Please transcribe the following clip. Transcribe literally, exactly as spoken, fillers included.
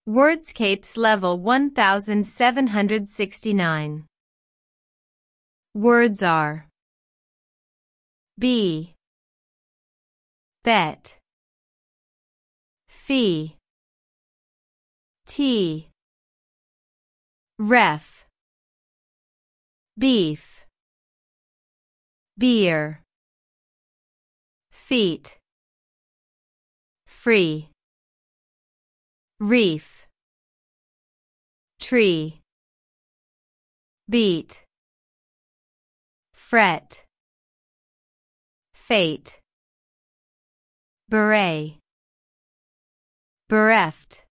Wordscapes level one thousand seven hundred sixty-nine. Words are be, bet, fee, tea, ref, beef, beer, feet, free, reef, tree, beat, fret, fate, beret, bereft,